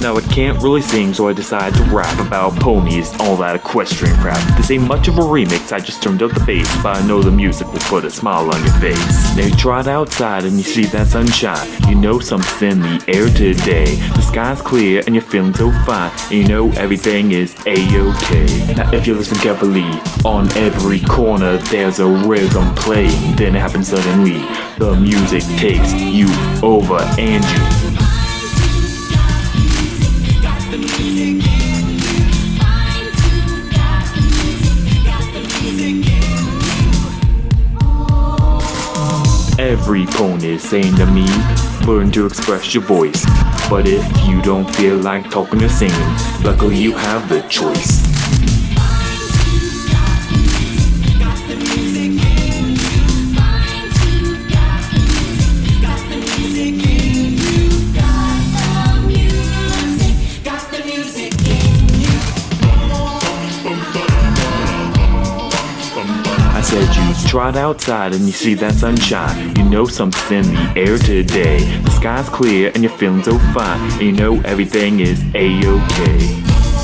Now I can't really sing, so I decided to rap about ponies, all that equestrian crap. This ain't much of a remix, I just turned up the bass, but I know the music will put a smile on your face. Now you trot outside and you see that sunshine, you know something's in the air today. The sky's clear and you're feeling so fine, and you know everything is A-OK. Now if you listen carefully, on every corner there's a rhythm playing. Then it happens suddenly, the music takes you over and you every pony is saying to me, learn to express your voice. But if you don't feel like talking or singing, luckily you have the choice. I said you trot outside and you see that sunshine, you know something's in the air today. The sky's clear and you're feeling so fine, and you know everything is A-OK.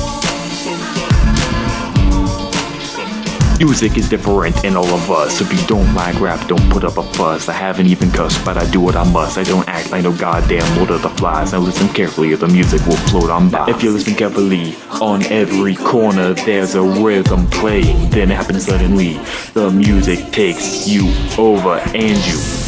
Music is different in all of us. If you don't like rap, don't put up a fuss. I haven't even cussed, but I do what I must. I don't act like no goddamn Lord of the Flies. Now listen carefully or the music will float on by. If you listen carefully, on every corner there's a rhythm playing. Then it happens suddenly, the music takes you over and you